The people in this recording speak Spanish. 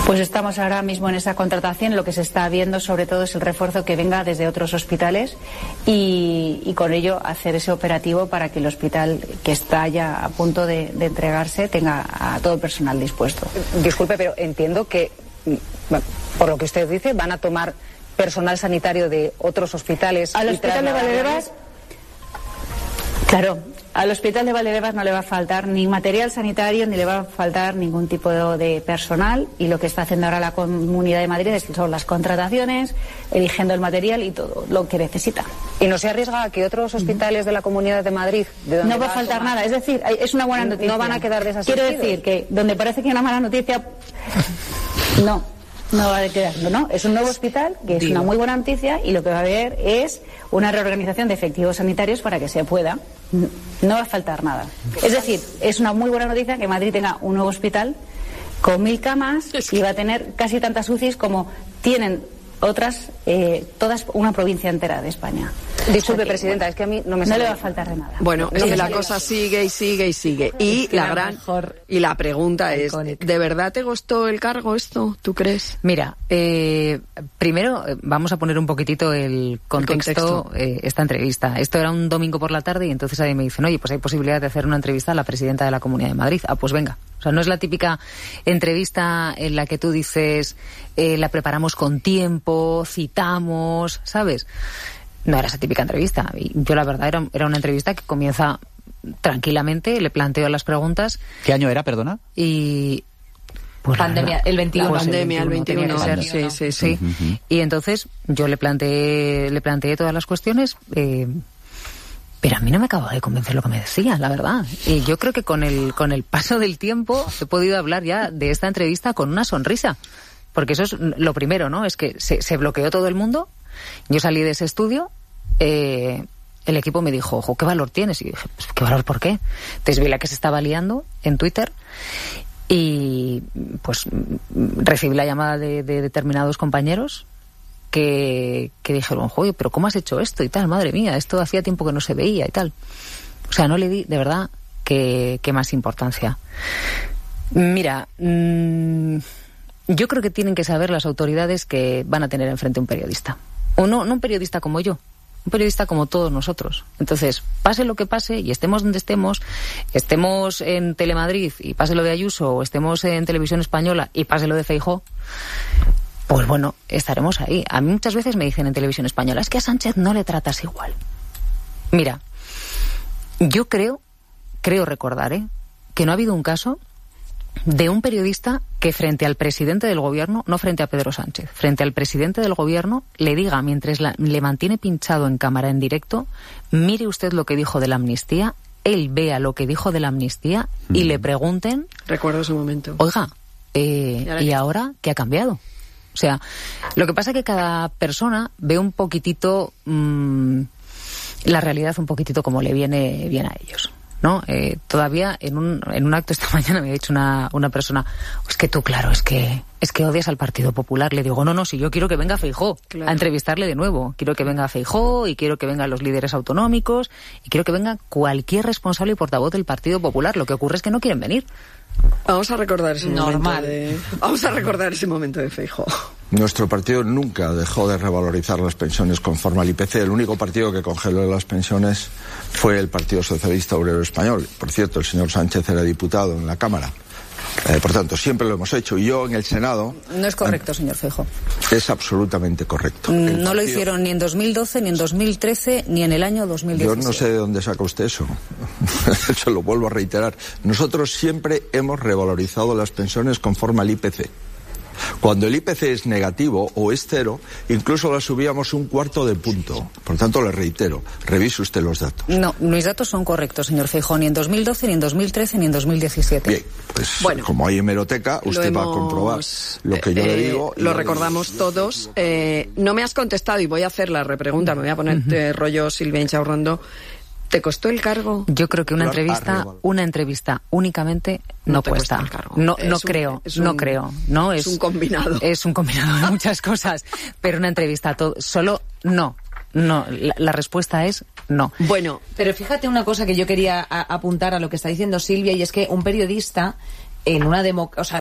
Pues estamos ahora mismo en esa contratación. Lo que se está viendo sobre todo es el refuerzo que venga desde otros hospitales y con ello hacer ese operativo para que el hospital que está ya a punto de entregarse tenga a todo el personal dispuesto. Disculpe, pero entiendo que, por lo que usted dice, van a tomar personal sanitario de otros hospitales. Al hospital de Valdebebas, claro, al hospital de Valdebebas no le va a faltar ni material sanitario ni le va a faltar ningún tipo de personal, y lo que está haciendo ahora la Comunidad de Madrid son las contrataciones, eligiendo el material y todo lo que necesita. ¿Y no se arriesga a que otros hospitales de la Comunidad de Madrid, de donde no va a faltar nada? Es decir, es una buena noticia. No van a quedar desasistidos. Quiero decir que donde parece que hay una mala noticia, no va a quedar, no. Es un nuevo hospital, que es una muy buena noticia, y lo que va a haber es una reorganización de efectivos sanitarios para que se pueda. No va a faltar nada. Es decir, es una muy buena noticia que Madrid tenga un nuevo hospital con 1000 camas y va a tener casi tantas UCIs como tienen otras, todas, una provincia entera de España. Disculpe, presidenta, es que a mí no me le va a faltar de nada. Bueno, la cosa sigue y sigue y sigue. Y la pregunta es, ¿de verdad te gustó el cargo esto? ¿Tú crees? Mira, primero vamos a poner un poquitito el contexto. Esta entrevista. Esto era un domingo por la tarde y entonces ahí me dicen, oye, pues hay posibilidad de hacer una entrevista a la presidenta de la Comunidad de Madrid. Ah, pues venga. O sea, no es la típica entrevista en la que tú dices, la preparamos con tiempo, citamos, ¿sabes? No era esa típica entrevista. Y yo, la verdad, era una entrevista que comienza tranquilamente, le planteo las preguntas. ¿Qué año era, perdona? Y... Pues pandemia, el 21. Pues pandemia, el 21. Sí. Y entonces yo le planteé todas las cuestiones, pero a mí no me acababa de convencer lo que me decía, la verdad. Y yo creo que con el paso del tiempo he podido hablar ya de esta entrevista con una sonrisa. Porque eso es lo primero, ¿no? Es que se bloqueó todo el mundo. Yo salí de ese estudio, el equipo me dijo, ojo, ¿qué valor tienes? Y yo dije, pues, ¿qué valor por qué? Entonces vi la que se estaba liando en Twitter y pues recibí la llamada de determinados compañeros que dijeron, oye, pero ¿cómo has hecho esto? Y tal, madre mía, esto hacía tiempo que no se veía y tal. O sea, no le di, de verdad, que más importancia. Mira, yo creo que tienen que saber las autoridades que van a tener enfrente un periodista. O no un periodista como yo, un periodista como todos nosotros. Entonces, pase lo que pase y estemos donde estemos en Telemadrid y pase lo de Ayuso, o estemos en Televisión Española y pase lo de Feijóo, pues bueno, estaremos ahí. A mí muchas veces me dicen en Televisión Española, es que a Sánchez no le tratas igual. Mira, yo creo recordar, que no ha habido un caso de un periodista que frente al presidente del gobierno, no frente a Pedro Sánchez, frente al presidente del gobierno, le diga, mientras le mantiene pinchado en cámara en directo, mire usted lo que dijo de la amnistía, él vea lo que dijo de la amnistía y le pregunten... Recuerdo ese momento. Oiga, ¿y ahora qué ha cambiado? O sea, lo que pasa es que cada persona ve un poquitito la realidad un poquitito como le viene bien a ellos, ¿no? Todavía en un acto esta mañana me ha dicho una persona, es que tú, claro, es que odias al Partido Popular. Le digo, no, si yo quiero que venga Feijóo a entrevistarle de nuevo. Quiero que venga Feijóo y quiero que vengan los líderes autonómicos y quiero que venga cualquier responsable y portavoz del Partido Popular. Lo que ocurre es que no quieren venir. Vamos a recordar ese momento de Feijóo. Nuestro partido nunca dejó de revalorizar las pensiones conforme al IPC. El único partido que congeló las pensiones fue el Partido Socialista Obrero Español. Por cierto, el señor Sánchez era diputado en la Cámara. Por tanto, siempre lo hemos hecho. Y yo en el Senado... No es correcto, señor Feijóo. Es absolutamente correcto. No lo hicieron ni en 2012, ni en 2013, ni en el año 2016. Yo no sé de dónde saca usted eso. Se lo vuelvo a reiterar. Nosotros siempre hemos revalorizado las pensiones conforme al IPC. Cuando el IPC es negativo o es cero, incluso la subíamos 1/4 de punto. Por tanto, le reitero, revise usted los datos. No, mis datos son correctos, señor Feijóo, ni en 2012, ni en 2013, ni en 2017. Bien, pues bueno, como hay hemeroteca, usted va a comprobar lo que yo le digo. Lo recordamos todos. No me has contestado y voy a hacer la repregunta, me voy a poner rollo Silvia Inchaurrando. ¿Te costó el cargo? Yo creo que una entrevista únicamente no cuesta. No creo. Es un combinado. Es un combinado de muchas cosas, pero una entrevista solo no. No, la respuesta es no. Bueno, pero fíjate una cosa que yo quería apuntar a lo que está diciendo Silvia, y es que un periodista en una